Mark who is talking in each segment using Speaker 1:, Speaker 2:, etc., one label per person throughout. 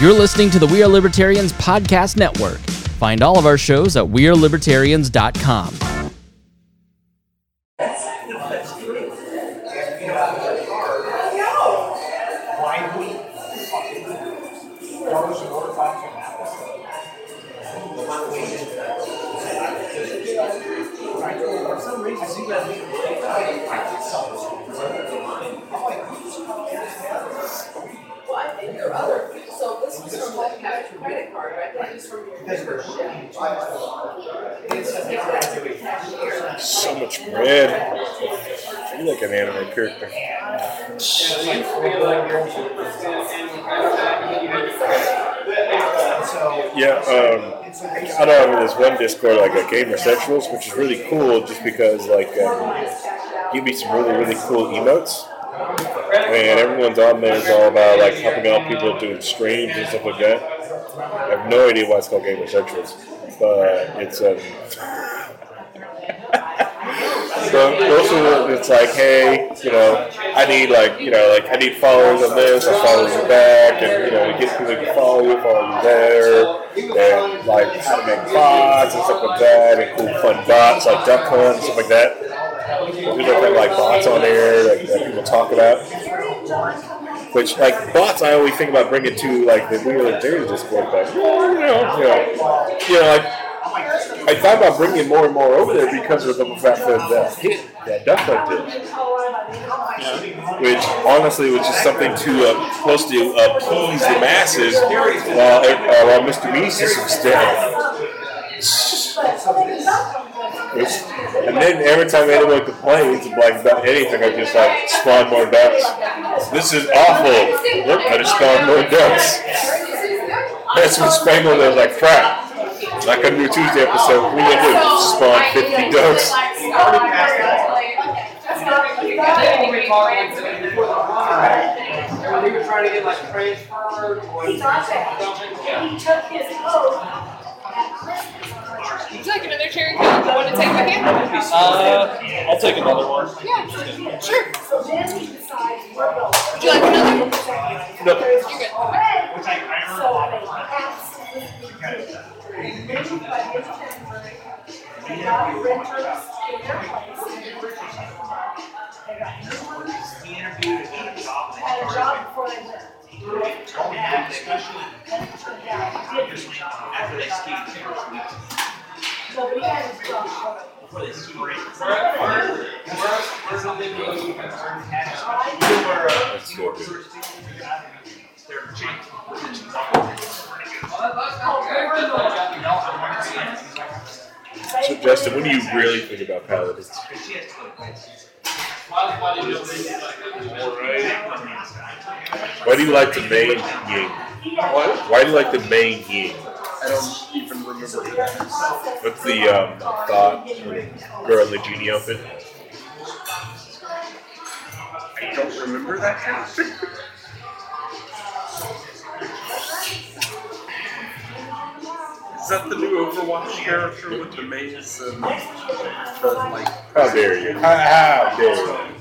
Speaker 1: You're listening to the We Are Libertarians Podcast Network. Find all of our shows at wearelibertarians.com.
Speaker 2: So much bread. You like an anime character. I know I'm in this one Discord, like a Gamer Sexuals, which is really cool just because, give me some really, really cool emotes. And everyone's on there is all about, helping out people doing streams and stuff like that. I have no idea why it's called Gamer Sexuals, but it's, So also it's like, hey, I need I need followers on this, or followers on that, and you get people to follow you there, and how to make bots and stuff like that, and cool fun bots like Duck Hunt and stuff like that. There's different bots on there that people talk about. Which bots, I always think about bringing to the We Are Libertarians Discord, but I thought about bringing more and more over there because of the fact that hit that Duck Hunt did. Which honestly was just something supposed to appease the masses while Mr. Meese's was dead. And then every time anyone complains about anything, I just spawn more ducks. This is awful. Look, I just spawned more ducks. That's when Spangler was like, crap. Like on your Tuesday episode, what are you going to do? Spawn 50 ducks.
Speaker 3: He was trying to get transferred or
Speaker 4: he took his code at Christmas.
Speaker 5: Would you like another cherry coke? You want to take my hand?
Speaker 6: I'll take another one.
Speaker 5: Yeah, sure.
Speaker 4: So then he decides we're going.
Speaker 5: Would you like another?
Speaker 6: No.
Speaker 5: You're good.
Speaker 4: So they absolutely did. They moved by his temporary. They got renters in their place. They got new ones. Had a job before they went. It turned out didn't. So we had his job.
Speaker 2: So Justin, what do you really think about Paladins? Why do you like the main Ying?
Speaker 6: What?
Speaker 2: Why do you like the main Ying?
Speaker 6: I don't even remember that.
Speaker 2: What's the thought girl in the genie outfit?
Speaker 6: I don't remember that character. Is that the new Overwatch character with the maze and the
Speaker 2: How dare you? How dare you?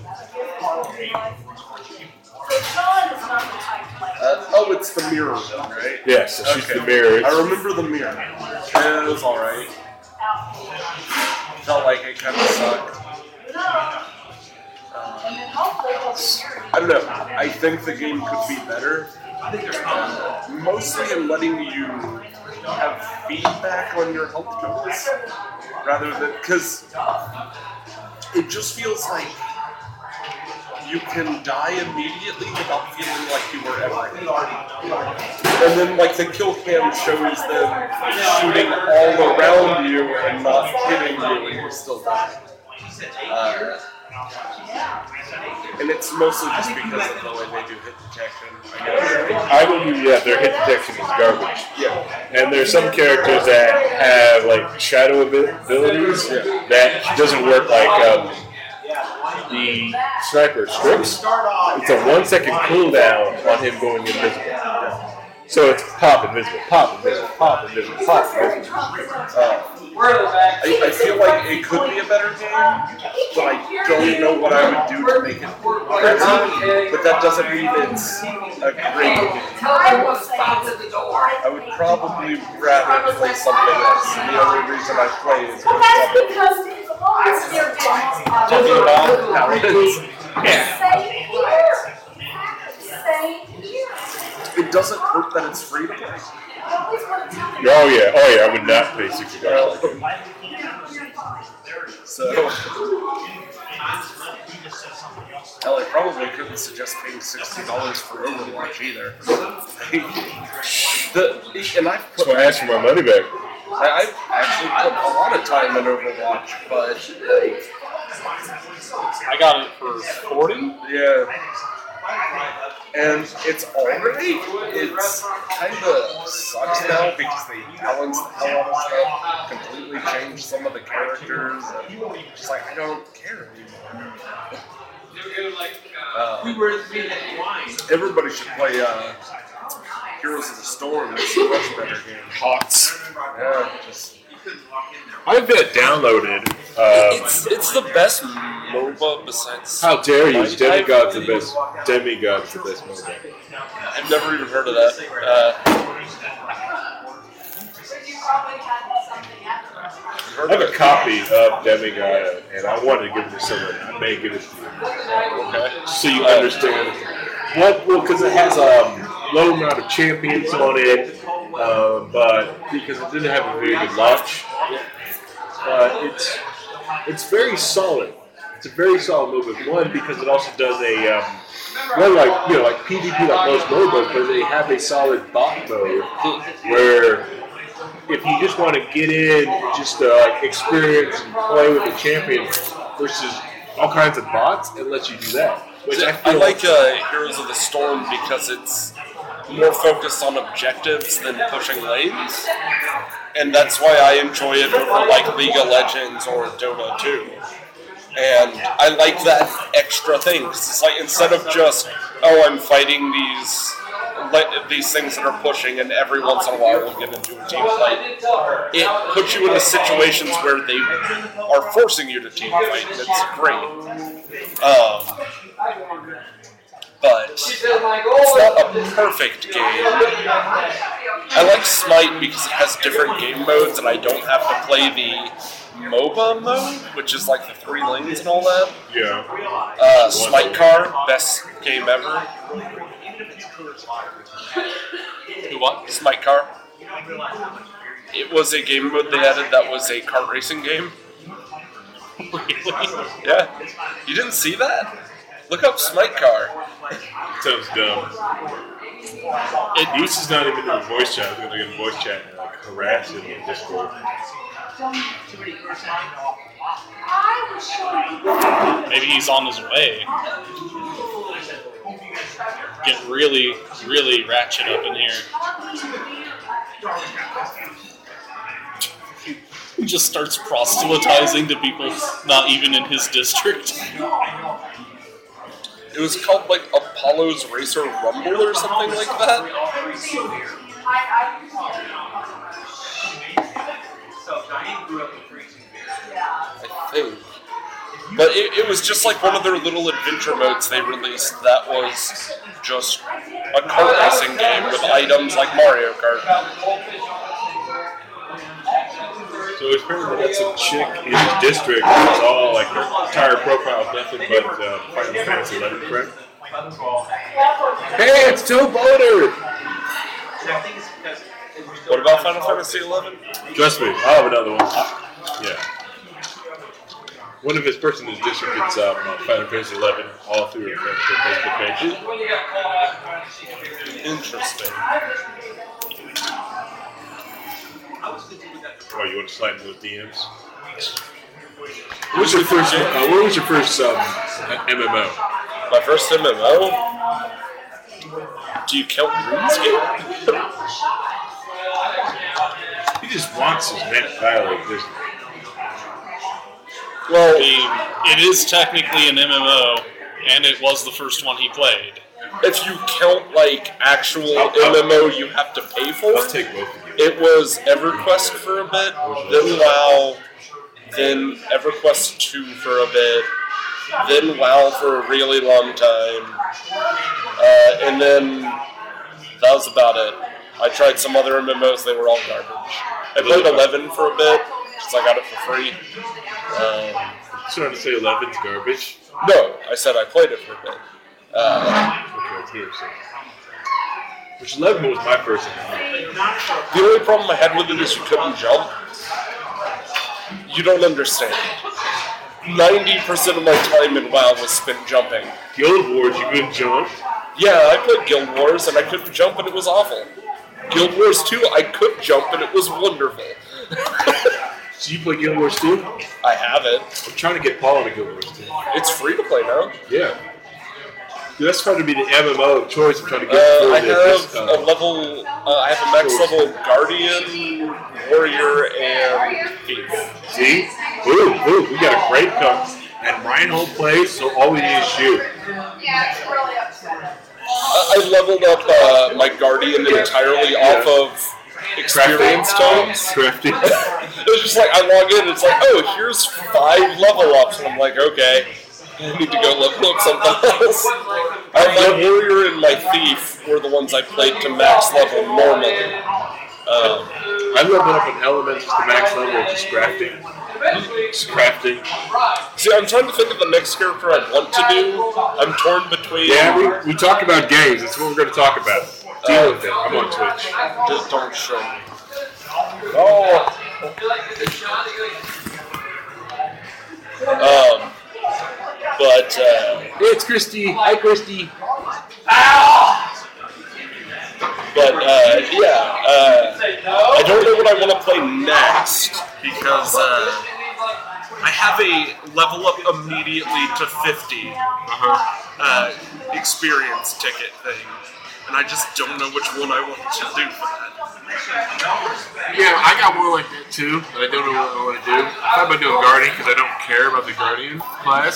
Speaker 6: It's the mirror one, right?
Speaker 2: Yes, so she's the mirror.
Speaker 6: I remember the mirror. Yeah, it was alright. Felt like it kind of sucked. I don't know. I think the game could be better. Mostly in letting you have feedback on your health totals. Rather than... Because it just feels like you can die immediately without feeling like you were ever hit. And then, the kill cam shows them shooting all around you and not hitting you, and you still die. And it's mostly just because of the way they do hit detection, I guess.
Speaker 2: I believe, their hit detection is garbage.
Speaker 6: Yeah.
Speaker 2: And there's some characters that have, shadow abilities that doesn't work the sniper Strix. It's a 1 second cooldown on him going invisible. So it's pop invisible, pop invisible, pop invisible, pop invisible.
Speaker 6: I feel like it could be a better game, but I don't know what I would do to make it better. But that doesn't mean it's a great game. I would probably rather play something else. The only reason I play is
Speaker 4: Because it's always their
Speaker 6: talking about paladins. It doesn't hurt that it's free to play.
Speaker 2: Oh yeah, I would not pay $60 for it.
Speaker 6: So, hell, I probably couldn't suggest paying $60 for Overwatch either. And I've put,
Speaker 2: So I asked for my money back.
Speaker 6: I've actually put a lot of time in Overwatch, but
Speaker 7: I got it for 40.
Speaker 6: yeah. And it's alright. It's kind of sucks now because they balanced the hell out of stuff, completely changed some of the characters, and just like, I don't care anymore. Everybody should play Heroes of the Storm. It's a much better game.
Speaker 2: Hots.
Speaker 6: Yeah, just
Speaker 2: I've got it downloaded.
Speaker 8: It's the best MOBA besides.
Speaker 2: How dare you? Demigod's the best. Demigod's the best MOBA.
Speaker 8: I've never even heard of that.
Speaker 2: I have a copy of Demigod, and I wanted to give it to someone. I may give it to you.
Speaker 8: Okay.
Speaker 2: So you understand. What? Well, because it has a low amount of champions on it, but because it didn't have a very good launch, it's very solid. It's a very solid movement. One, because it also does a like PvP like most MOBAs, but they have a solid bot mode where if you just want to get in, just experience and play with the champion versus all kinds of bots, it lets you do that. Which I
Speaker 8: like Heroes of the Storm because it's more focused on objectives than pushing lanes, and that's why I enjoy it over like League of Legends or Dota 2. And I like that extra thing because it's like instead of just I'm fighting these things that are pushing, and every once in a while we'll get into a team fight. It puts you into situations where they are forcing you to team fight, and it's great. But it's not a perfect game. I like Smite because it has different game modes, and I don't have to play the MOBA mode, which is like the 3 lanes and all that.
Speaker 2: Yeah.
Speaker 8: Smite Car, best game ever.
Speaker 7: Who what?
Speaker 8: Smite Car. It was a game mode they added that was a kart racing game.
Speaker 7: Really?
Speaker 8: Yeah. You didn't see that? Look up Smite Car.
Speaker 2: Sounds dumb. This is not even in the voice chat. I was going to look at the voice chat and harass him on Discord.
Speaker 7: Maybe he's on his way. Get really, really ratchet up in here. He just starts proselytizing to people not even in his district.
Speaker 8: It was called like Apollo's Racer Rumble or something like that. I think. But it was just like one of their little adventure modes they released that was just a kart racing game with items like Mario Kart.
Speaker 2: So it's apparently that's a chick in his district who's all like her entire profile is nothing but Final Fantasy 11, correct? Hey, it's Toe Boner!
Speaker 8: What about Final Fantasy 11?
Speaker 2: Trust me, I'll have another one. Yeah. One of his person in his district gets Final Fantasy 11 all through her Facebook page.
Speaker 8: Interesting.
Speaker 2: Oh, you want to slide into those DMs? What was your first MMO?
Speaker 8: My first MMO? Do you count RuneScape?
Speaker 2: He just wants his net value, doesn't he?
Speaker 8: Well,
Speaker 7: It is technically an MMO, and it was the first one he played.
Speaker 8: if you count like actual MMO you have to pay for,
Speaker 2: I'll take both of you.
Speaker 8: it was EverQuest for a bit, then WoW, then EverQuest 2 for a bit, then WoW for a really long time, and then that was about it. I tried some other MMOs, they were all garbage. I played 11 for a bit, because I got it for free.
Speaker 2: Trying to say 11's garbage.
Speaker 8: No, I said I played it for a bit.
Speaker 2: Okay, which 11 was my first MMO.
Speaker 8: The only problem I had with it is you couldn't jump. You don't understand. 90% of my time in WoW was spent jumping.
Speaker 2: Guild Wars, you couldn't jump.
Speaker 8: Yeah, I played Guild Wars and I couldn't jump and it was awful. Guild Wars 2, I could jump and it was wonderful.
Speaker 2: So you play Guild Wars 2?
Speaker 8: I have it.
Speaker 2: I'm trying to get Paul into Guild Wars 2.
Speaker 8: It's free to play now.
Speaker 2: Yeah. Dude, that's trying to be the MMO of choice. I'm trying to get
Speaker 8: I have a max level Guardian, Warrior, and Thief.
Speaker 2: See? Ooh, we got a great cook. And Reinhold plays, so all we need is shoot.
Speaker 4: Yeah, it's really upsetting.
Speaker 8: I leveled up my Guardian entirely off of experience tomes.
Speaker 2: Crafty.
Speaker 8: It was just like, I log in, it's like, oh, here's 5 level ups. And I'm like, okay, I need to go level up something else. My Warrior and my Thief were the ones I played to max level normally.
Speaker 2: I leveled up in Elements to max level, just crafting.
Speaker 8: See, I'm trying to think of the next character I want to do. I'm torn between...
Speaker 2: Yeah, we talk about games. That's what we're going to talk about. Deal with it. I'm on Twitch.
Speaker 8: Just don't show me. Oh.
Speaker 2: It's Christy. Hi, Christy.
Speaker 8: But, I don't know what I want to play next, because I have a level up immediately to 50 experience ticket thing, and I just don't know which one I want to do for that.
Speaker 2: Yeah, I got one like that too, but I don't know what I want to do. I thought about doing Guardian because I don't care about the Guardian class.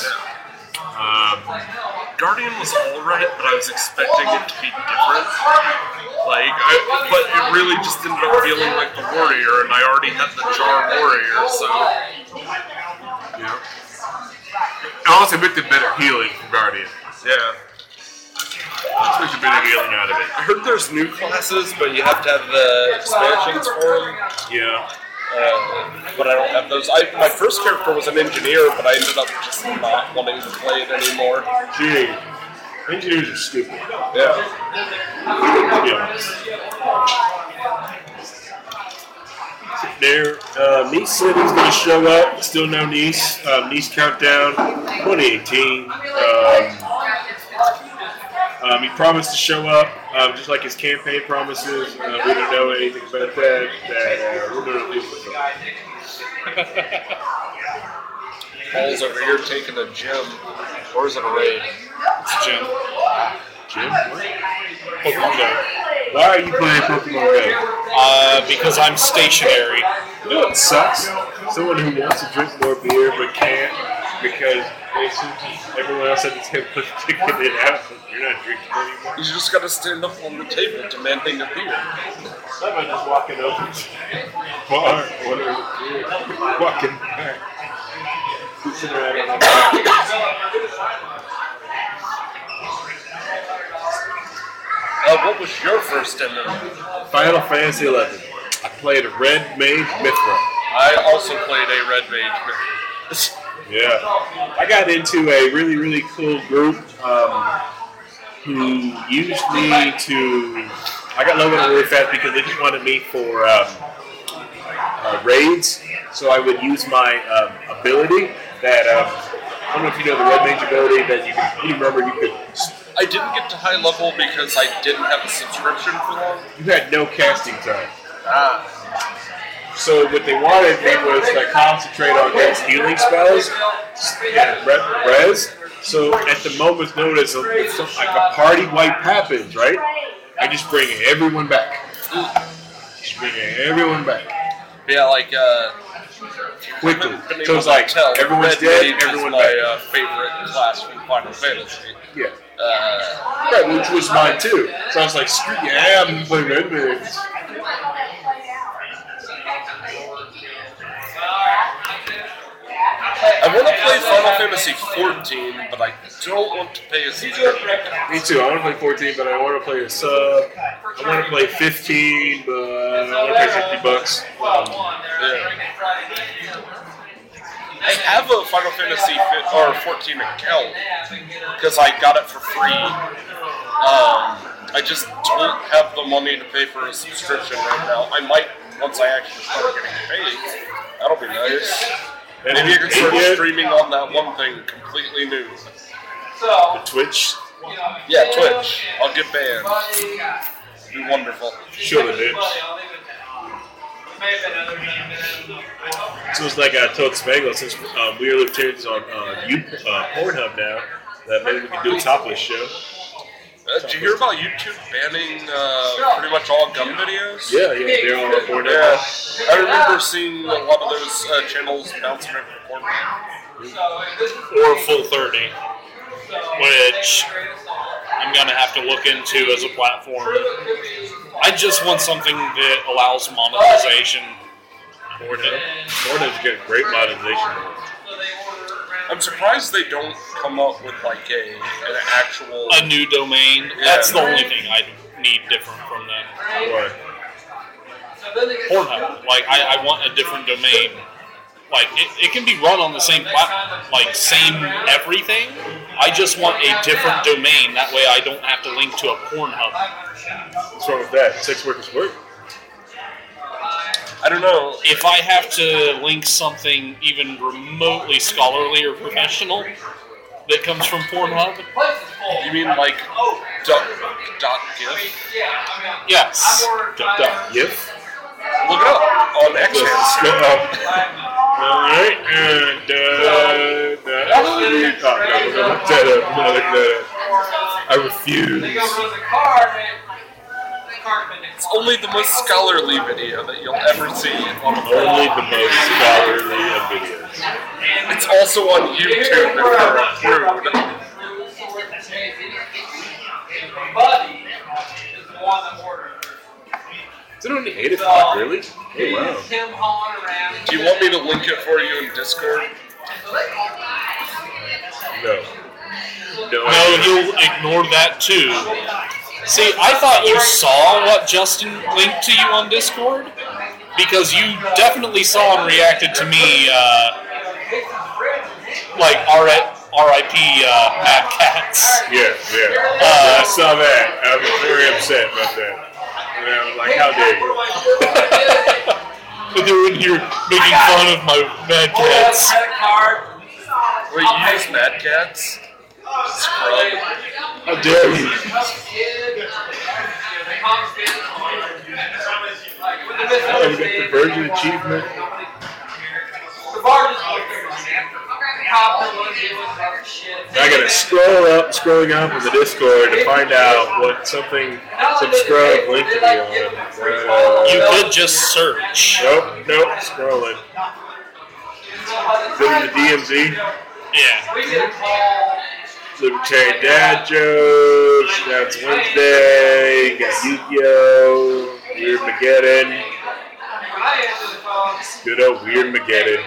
Speaker 8: Guardian was alright, but I was expecting it to be different. But it really just ended up feeling like the Warrior, and I already had the Jar Warrior, so...
Speaker 2: Yeah. I also get the better healing from Guardian.
Speaker 8: Yeah.
Speaker 2: Let's make a better healing out of it.
Speaker 8: I heard there's new classes, but you have to have the expansions for them.
Speaker 2: Yeah.
Speaker 8: But I don't have those. My first character was an engineer, but I ended up just not wanting to play it anymore.
Speaker 2: Gee, engineers are stupid.
Speaker 8: Yeah.
Speaker 2: There, Nice said he's going to show up. Still no Nice. Nice Countdown 2018. He promised to show up, just like his campaign promises. We don't know anything about that. We're going to leave with him.
Speaker 8: Paul's over here taking a gym. Or is it a raid?
Speaker 7: It's a gym.
Speaker 2: Jim? What? Pokemon Go. Why are you playing Pokemon Go?
Speaker 7: Because I'm stationary.
Speaker 2: You know what sucks? Someone who wants to drink more beer but can't because everyone else at the table is picking it out, but you're not drinking anymore.
Speaker 8: You just gotta stand up on the table demanding a beer.
Speaker 2: Somebody just walking over to the bar, ordering a beer, walking back. Sitting around on
Speaker 8: What was your first MMO?
Speaker 2: Final Fantasy XI. I played a Red Mage Mithra.
Speaker 8: I also played a Red Mage.
Speaker 2: Yeah. I got into a really, really cool group who used me to... I got leveled up really fast because they just wanted me for raids. So I would use my ability that... I don't know if you know the Red Mage ability that you remember you could...
Speaker 8: I didn't get to high level because I didn't have a subscription for long.
Speaker 2: You had no casting time. So what they wanted me was to concentrate on those healing spells and res. So at the moment's notice, like a party wipe happens, right? I just bring everyone back. Just bring everyone back.
Speaker 8: Yeah, like
Speaker 2: quickly. So it's like everyone's dead, everyone's
Speaker 8: my
Speaker 2: back.
Speaker 8: favorite class from Final Fantasy.
Speaker 2: Yeah. Right, which was mine too. So I was like, screw yeah, I'm gonna play Red Mix.
Speaker 8: I want to play Final Fantasy 14, but I don't want to pay a subscription.
Speaker 2: Me too. I want to play 14, but I want to play a sub. I want to play 15, but I want to pay $50.
Speaker 8: I have a Final Fantasy 14 account because I got it for free. I just don't have the money to pay for a subscription right now. I might once I actually start getting paid. That'll be nice. Maybe I can start streaming on that one thing completely new.
Speaker 2: The Twitch.
Speaker 8: Yeah, Twitch. I'll get banned. It'll be wonderful.
Speaker 2: Show the bitch. So it's like I told Spangle, since We Are Libertarians on Pornhub now, that maybe we can do a topless show.
Speaker 8: Did you hear about YouTube banning pretty much all gun videos?
Speaker 2: Yeah, they're all on Pornhub.
Speaker 8: Yeah, I remember seeing a lot of those channels bouncing around the Pornhub.
Speaker 7: Or Full 30, which I'm going to have to look into as a platform. I just want something that allows monetization.
Speaker 2: Pornhub's getting great monetization.
Speaker 8: I'm surprised they don't come up with like an actual
Speaker 7: new domain.
Speaker 8: Yeah.
Speaker 7: That's the only thing I need different from them.
Speaker 2: What?
Speaker 7: Pornhub. Like I want a different domain. Like it can be run on the same platform, like same everything. I just want a different domain. That way I don't have to link to a Pornhub.
Speaker 2: What's wrong with that? Sex workers work?
Speaker 8: I don't know.
Speaker 7: If I have to link something even remotely scholarly or professional that comes from Pornhub,
Speaker 8: You mean like .gif?
Speaker 7: yes.
Speaker 2: GIF?
Speaker 8: Look it up on XHANS.
Speaker 2: Alright, and I refuse.
Speaker 8: It's only the most scholarly video that you'll ever see on
Speaker 2: Only the most scholarly of videos.
Speaker 8: It's also on YouTube if you're rude.
Speaker 2: Is it only 8 o'clock, really? Oh, wow.
Speaker 8: Do you want me to link it for you in Discord?
Speaker 2: No.
Speaker 7: No, you'll ignore that too. See, I thought you saw what Justin linked to you on Discord, because you definitely saw and reacted to me, like R.I.P. Mad Cats.
Speaker 2: Yeah. I saw that. I was very upset about that. And I was like, how dare you?
Speaker 7: But they're in here making fun of my Mad Cats.
Speaker 8: Wait, you use Mad Cats? Scrub.
Speaker 2: How dare you? Oh, we got the Virgin Achievement. I gotta scrolling up on the Discord to find out what some scrub linked to me on.
Speaker 7: You could just search.
Speaker 2: Nope, scrolling. Go to the DMZ.
Speaker 7: Yeah.
Speaker 2: Libertarian Dad jokes. That's Wednesday. Got Yu-Gi-Oh! Weird Mageddon. Good old Weird Mageddon.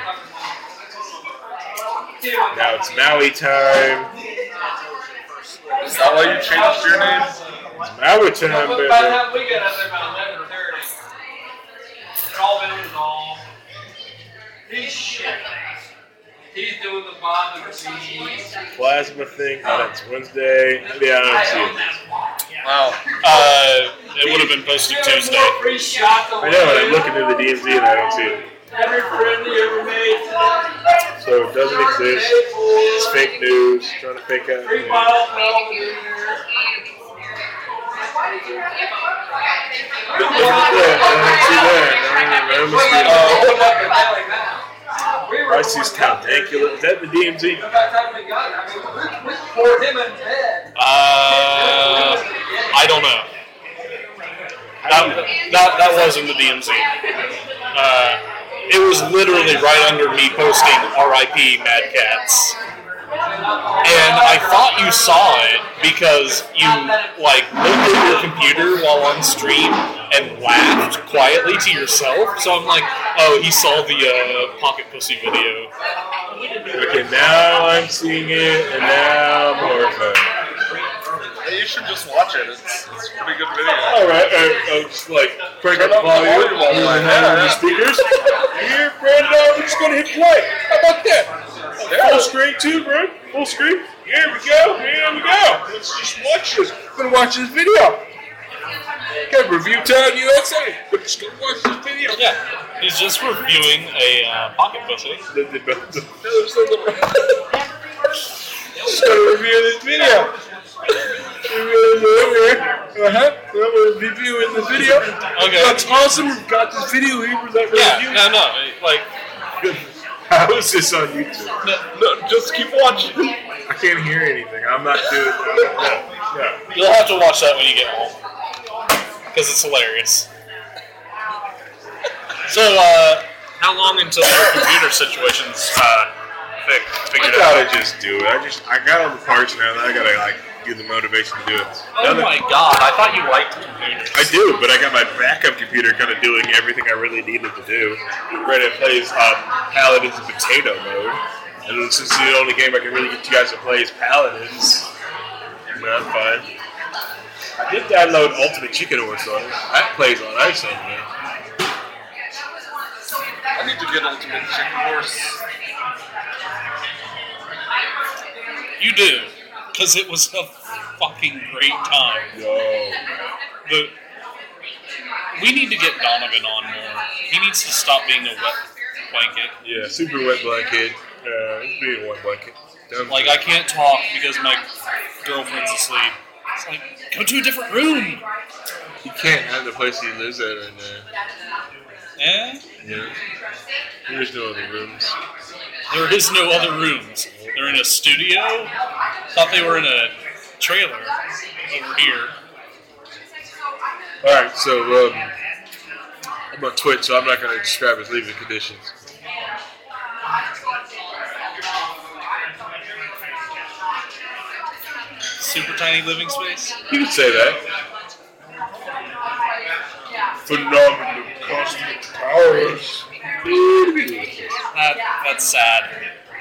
Speaker 2: Now it's Maui time.
Speaker 8: Is that why you changed your name?
Speaker 2: It's Maui time, baby.
Speaker 3: We got up there about 11:30. It's all been resolved. He's shit. He's doing the bond of the
Speaker 2: Plasma thing. Oh, that's Wednesday. Yeah, I don't see it.
Speaker 8: Wow.
Speaker 7: It would have been posted Tuesday.
Speaker 2: I know, and I'm looking through the DMZ and I don't see it.
Speaker 3: Every friend he ever made.
Speaker 2: So it doesn't exist. It's fake news. Trying to fake out.
Speaker 3: 3 miles per hour.
Speaker 2: Look at that. I don't see that. I see Caldancula. Is that the DMZ?
Speaker 7: I don't know. That wasn't the DMZ. It was literally right under me posting R.I.P. Mad Cats. And I thought you saw it, because you like looked at your computer while on stream and laughed quietly to yourself. So I'm like, oh, he saw the Pocket Pussy video.
Speaker 2: Okay, now I'm seeing it, and now I'm horrified.
Speaker 6: You should just watch it. It's a pretty good video.
Speaker 2: Alright, I'll just like crank up the volume while I have on the speakers. Here, Brandon, we're just gonna hit play. How about that? Full screen too, bro. Full screen. Here we go. Here we go. Let's just watch this. We're gonna watch this video. Okay, Review Time USA. We're just gonna watch this video.
Speaker 7: Yeah, he's just reviewing a Pocket Pussy.
Speaker 2: Just gonna review this video. We're reviewing the video.
Speaker 7: Okay.
Speaker 2: That's awesome. We've got this video here for that review.
Speaker 7: Yeah, no, like,
Speaker 2: How is this on YouTube?
Speaker 6: No, just keep watching.
Speaker 2: I can't hear anything. I'm not doing that. No.
Speaker 7: you'll have to watch that when you get home. Because it's hilarious. So, how long until your computer situation's
Speaker 2: I
Speaker 7: figured out?
Speaker 2: gotta just do it. I got all the parts now. Now I gotta like do the motivation to do it.
Speaker 7: Oh my god, I thought you liked computers.
Speaker 2: I do, but I got my backup computer kind of doing everything I really needed to do. Brandon plays Paladins in potato mode, and this is the only game I can really get you guys to play is Paladins. That's fine. I did download Ultimate Chicken Horse on it. That plays on ice on me.
Speaker 6: I need to get Ultimate Chicken Horse.
Speaker 7: You do, because it was a fucking great time.
Speaker 2: Yo.
Speaker 7: We need to get Donovan on more. He needs to stop being a wet blanket.
Speaker 2: Yeah, super wet blanket. It's being a wet blanket.
Speaker 7: Like, I can't talk because my girlfriend's asleep. It's like, go to a different room.
Speaker 2: He can't have the place he lives at right now.
Speaker 7: Eh?
Speaker 2: Yeah. There's no other rooms.
Speaker 7: There is no other rooms. They're in a studio. Thought they were in a trailer over here.
Speaker 2: Alright, so I'm on Twitch, so I'm not going to describe his living conditions.
Speaker 7: Super tiny living space.
Speaker 2: You could say that. Phenomenal cosmic powers.
Speaker 7: That's sad.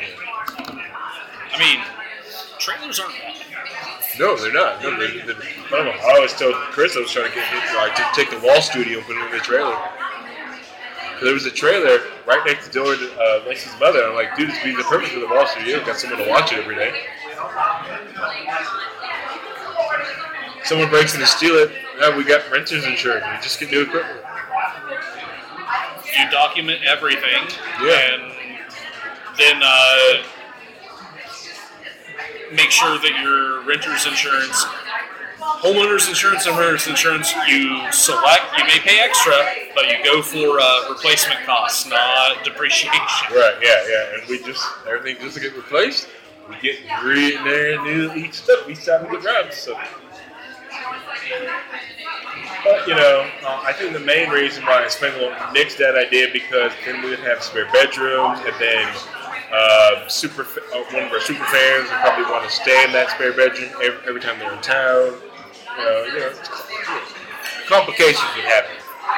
Speaker 7: I mean, trailers aren't bad.
Speaker 2: No, they're not. No, I don't know. I always told Chris I was trying to get him to take the Wall Studio and put it in the trailer. There was a trailer right next door to Lacey's mother. I'm like, dude, this would be the perfect for the Wall Studio. Got someone to watch it every day. Someone breaks in to steal it. Yeah, we got renter's insurance. We just get new equipment.
Speaker 7: You document everything,
Speaker 2: Yeah.
Speaker 7: and then make sure that your renter's insurance, homeowner's insurance, and renter's insurance, you select. You may pay extra, but you go for replacement costs, not depreciation.
Speaker 2: Right, yeah. And we just, everything just to get replaced. We get in there and do each time we get round. So. But, I think the main reason why I spent on Nick's that I did because then we would have spare bedrooms, and then one of our super fans would probably want to stay in that spare bedroom every time they're in town. Complications would happen.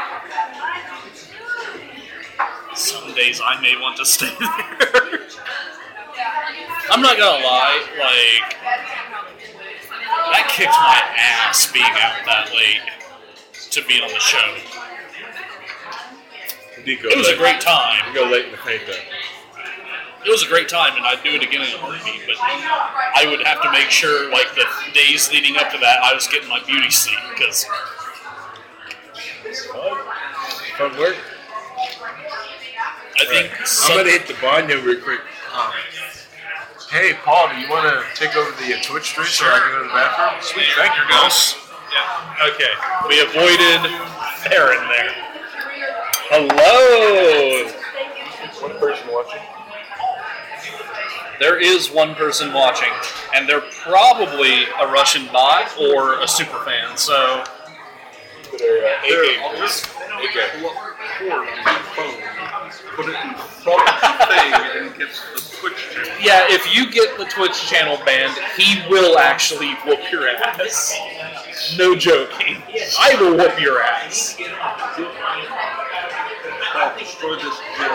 Speaker 7: Some days I may want to stay there. I'm not gonna lie, like, that kicked my ass being out that late to be on the show. It was a great time.
Speaker 2: You go late in the paint though.
Speaker 7: It was a great time, and I'd do it again in a heartbeat, but I would have to make sure, like, the days leading up to that, I was getting my beauty sleep, because...
Speaker 2: Fun work.
Speaker 7: I think...
Speaker 2: I'm going to hit the bar now real quick. Hey, Paul, do you want to take over the Twitch stream so I can go to the bathroom?
Speaker 7: Sweet, thank you, guys. Yeah, okay. We avoided Farron there. Hello!
Speaker 2: One person watching.
Speaker 7: There is one person watching, and they're probably a Russian bot or a super fan, so...
Speaker 6: I'll just pull up record on my phone, put it in front of the thing, and get the Twitch chat
Speaker 7: Yeah, if you get the Twitch channel banned, he will actually whoop your ass. No joking. I will whoop your ass.
Speaker 6: I'll destroy this gym.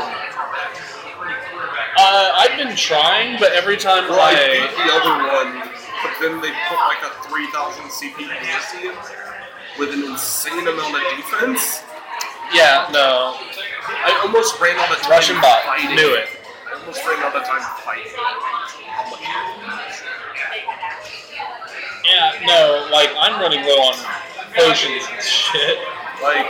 Speaker 7: I've been trying, but every time
Speaker 6: Well, I beat the other one, but then they put like a 3,000 CP PC in there with an insane amount of defense.
Speaker 7: Yeah, no.
Speaker 6: I almost ran out of time
Speaker 7: Russian bot.
Speaker 6: fighting.
Speaker 7: Knew it.
Speaker 6: I almost ran out of time fighting. How much?
Speaker 7: Yeah, no, like, I'm running low on potions and shit.
Speaker 6: Like,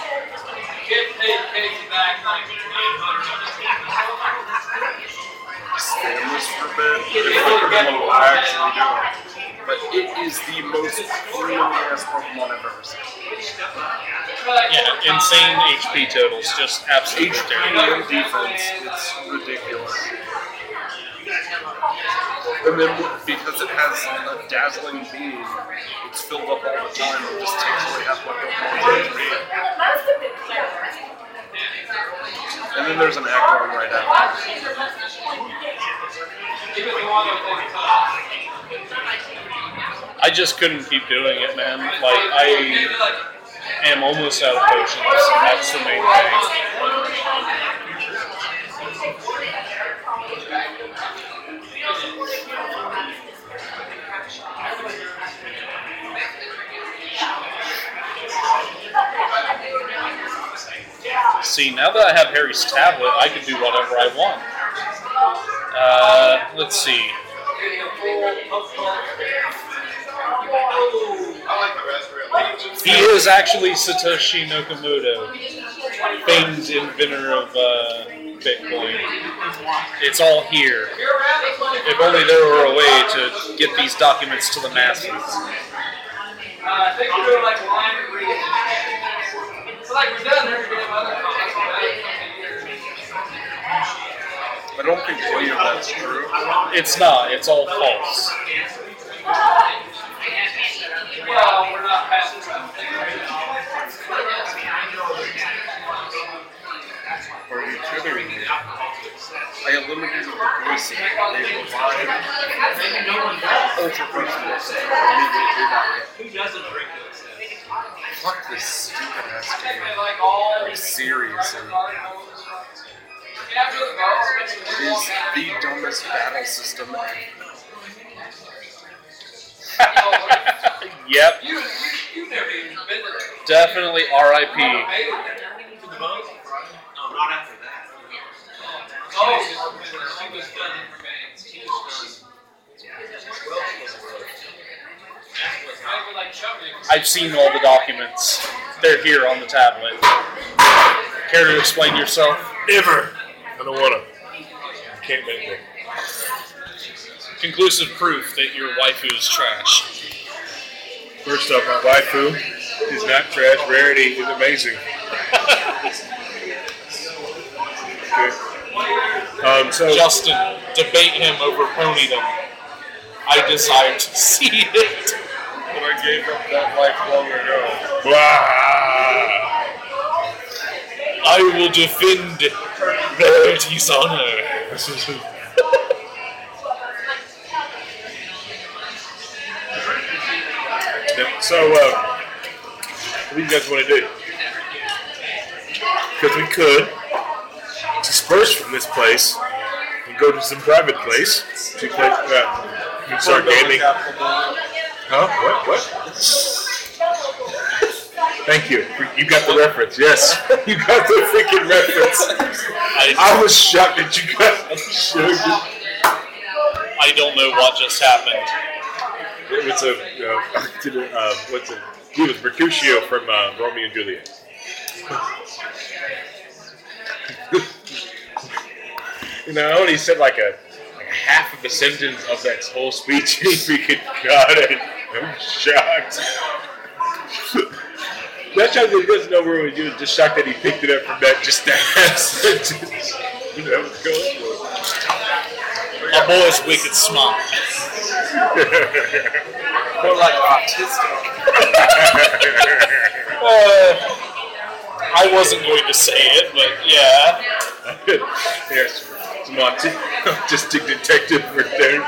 Speaker 6: spam this for a bit. If I will actually do it. But it is the most premium-ass Pokemon I've ever seen.
Speaker 7: Yeah, insane HP totals, just absolutely
Speaker 6: HP
Speaker 7: terrible.
Speaker 6: and defense, it's ridiculous. And then because it has a dazzling beam, it's filled up all the time and just takes away half my Pokemon's HP. And then there's an Aggron right after.
Speaker 7: I just couldn't keep doing it, man. Like, I am almost out of potions, and that's the main thing. See, now that I have Harry's tablet, I can do whatever I want. Let's see. He is actually Satoshi Nakamoto, famed inventor of Bitcoin. It's all here. If only there were a way to get these documents to the masses.
Speaker 3: I think we're doing like line and read. So like we're done there, we're doing other comments.
Speaker 6: I don't think any of that's true.
Speaker 7: It's not. It's all false.
Speaker 3: Well, we're not past the
Speaker 6: Are you kidding me? I eliminated the voicing. They revived Ultra Personals immediately back in.
Speaker 3: Who doesn't drink those?
Speaker 6: Fuck this stupid ass game.
Speaker 3: Like all
Speaker 6: Like, seriously. It is the dumbest battle system ever.
Speaker 7: Yep.
Speaker 3: You've never even been there.
Speaker 7: Definitely R.I.P.
Speaker 3: No, not after that. Oh, she was done in remains. She was done.
Speaker 7: I've seen all the documents. They're here on the tablet. Care to explain yourself?
Speaker 2: Never. I don't want to. Can't make it.
Speaker 7: Conclusive proof that your waifu is trash.
Speaker 2: First off, my waifu is not trash. Rarity is amazing. Okay. So
Speaker 7: Justin, debate him over Ponydom. I desire to see it.
Speaker 2: But I gave up that life long ago. Blah.
Speaker 7: I will defend Verity's honor.
Speaker 2: So, what do you guys want to do? Because we could disperse from this place and go to some private place to play, start gaming. Huh? What? Thank you. You got the reference. Yes. You got the freaking reference. I was shocked that you got it.
Speaker 7: I don't know what just happened.
Speaker 2: It was what's it? He was Mercutio from Romeo and Juliet. You know, I only said like half of the sentence of that whole speech, and he freaking got it. I'm shocked. Not shocked that he doesn't know where he was, just shocked that he picked it up from that half sentence. You know what's going on.
Speaker 7: A boy's wicked smart.
Speaker 8: More like autistic.
Speaker 7: I wasn't going to say it, but yeah.
Speaker 2: Yes. some autistic detective right there.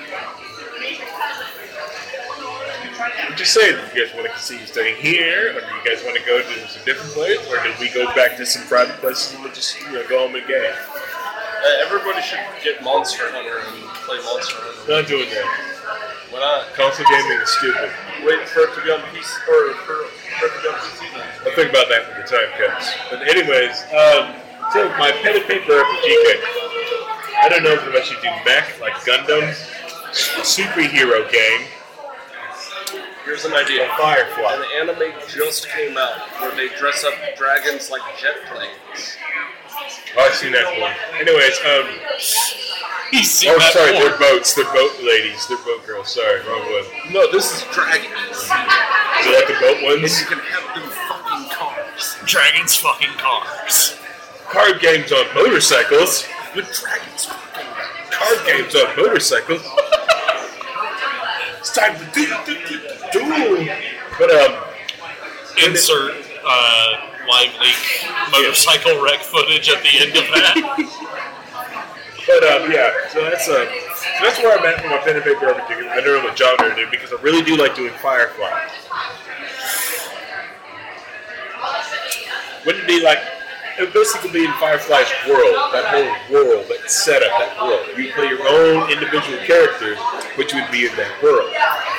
Speaker 2: I'm just saying, do you guys want to continue staying here, or do you guys want to go to some different place, or do we go back to some private places and we'll just go home and game?
Speaker 8: Everybody should get Monster Hunter and play Monster Hunter.
Speaker 2: Not doing that.
Speaker 8: Why not?
Speaker 2: Console gaming is stupid.
Speaker 8: Wait for it to be on PC, or for it to be on PC then.
Speaker 2: I'll think about that when the time comes. But anyways, so my pen and paper RPG game. I don't know if I should do mech, like Gundam, superhero game,
Speaker 8: Here's an idea.
Speaker 2: Firefly.
Speaker 8: An anime just came out where they dress up dragons like jet planes.
Speaker 2: Oh, I've seen that one. Anyways,
Speaker 7: He's seen
Speaker 2: oh,
Speaker 7: that
Speaker 2: sorry,
Speaker 7: porn.
Speaker 2: they're boats. They're boat ladies. They're boat girls. Sorry, wrong one.
Speaker 8: No, this is dragons.
Speaker 2: Is it like the boat
Speaker 8: And
Speaker 2: ones?
Speaker 8: you can have them fucking cars.
Speaker 7: Dragons fucking cars.
Speaker 2: Card games on motorcycles.
Speaker 8: With dragons fucking cars.
Speaker 2: Card games on motorcycles. It's time to do. But
Speaker 7: Insert live leak motorcycle wreck footage at the end of that.
Speaker 2: But yeah, so that's where I'm at with my pen and paper RPG. I don't know what genre to do because I really do like doing Firefly. Wouldn't it be like it would basically be in Firefly's world, that whole world, that setup, that world. You play your own individual characters, which would be in that world.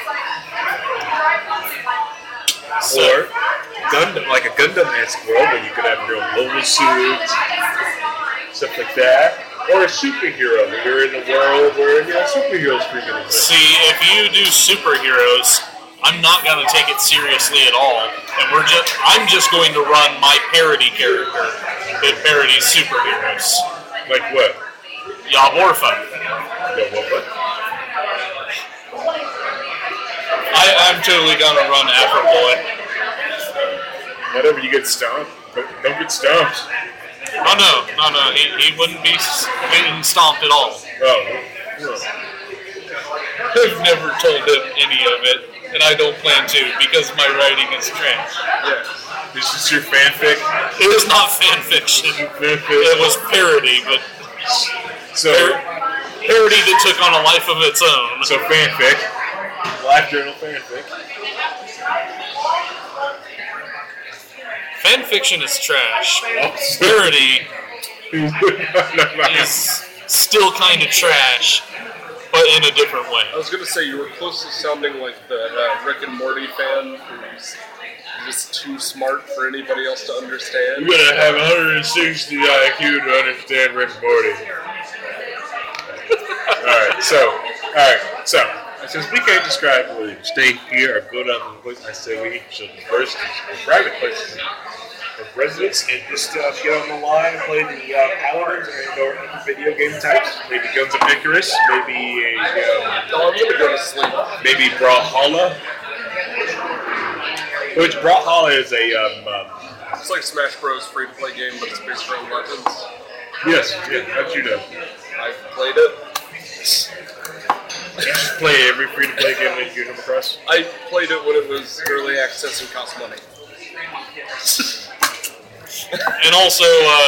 Speaker 2: Or Gundam, like a Gundam-esque world where you could have your own mobile suits, stuff like that. Or a superhero where you're in a world where superheroes freaking exist.
Speaker 7: See, if you do superheroes, I'm not going to take it seriously at all, and I'm just going to run my parody character that parodies superheroes.
Speaker 2: Like what?
Speaker 7: Yaborfa.
Speaker 2: What?
Speaker 7: I'm totally going to run Afro Boy.
Speaker 2: Whatever, you get stomped. Don't get stomped.
Speaker 7: Oh no, he wouldn't be getting stomped at all.
Speaker 2: Oh.
Speaker 7: I've never told him any of it, and I don't plan to because my writing is trash.
Speaker 2: Yeah. This is your fanfic?
Speaker 7: It is not fan fiction. It was parody, but
Speaker 2: So,
Speaker 7: parody that took on a life of its own.
Speaker 2: so fanfic. Live journal fanfic.
Speaker 7: Fan fiction is trash. Parody is still kind of trash, but in a different way.
Speaker 8: I was going to say, you were close to sounding like the Rick and Morty fan who's just too smart for anybody else to understand.
Speaker 2: You're gonna have 160 IQ to understand Rick and Morty. Alright, so, since we can't describe whether you stay here or go down to the place, I say we should first go private places of residence and just get on the line and play the Paladins or video game types. Maybe Guns of Icarus, maybe
Speaker 8: I'm gonna go to sleep.
Speaker 2: maybe Brawlhalla. Which Brawlhalla is a
Speaker 8: It's like Smash Bros. Free-to-play game, but it's based around weapons.
Speaker 2: yes, yeah, how'd you know?
Speaker 8: I've played it.
Speaker 2: You just play every free-to-play game that you come across?
Speaker 8: I played it when it was early access and cost money.
Speaker 7: And also,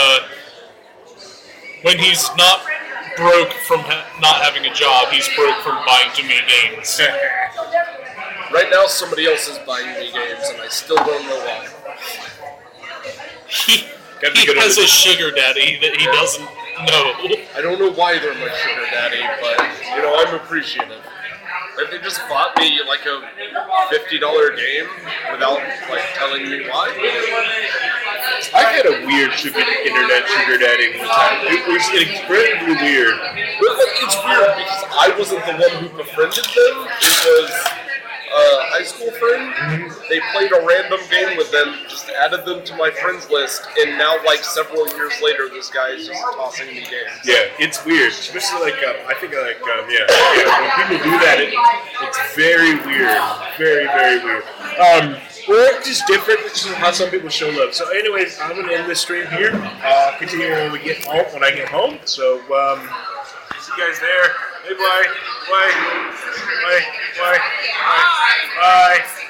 Speaker 7: when he's not broke from not having a job, he's broke from buying too many games.
Speaker 8: Right now, somebody else is buying me games, and I still don't know why.
Speaker 7: He
Speaker 2: good
Speaker 7: has
Speaker 2: at
Speaker 7: a sugar daddy that he doesn't know.
Speaker 8: I don't know why they're my sugar daddy, but, I'm appreciative. If they just bought me, like, a $50 game without, telling me why.
Speaker 2: I had a weird internet sugar daddy one time. It was incredibly weird.
Speaker 8: Well, it's weird because I wasn't the one who befriended them. It was a high school friend. They played a random game with them, just added them to my friends list, and now, several years later, this guy is just tossing me games.
Speaker 2: Yeah, it's weird. Especially when people do that, it's very weird. Very, very weird. We're just different. It's just how some people show love. So, anyways, I'm gonna end this stream here. Continue when we get home. When I get home. So, see you guys there. Hey, bye. Bye. Bye. Bye. Bye. Bye.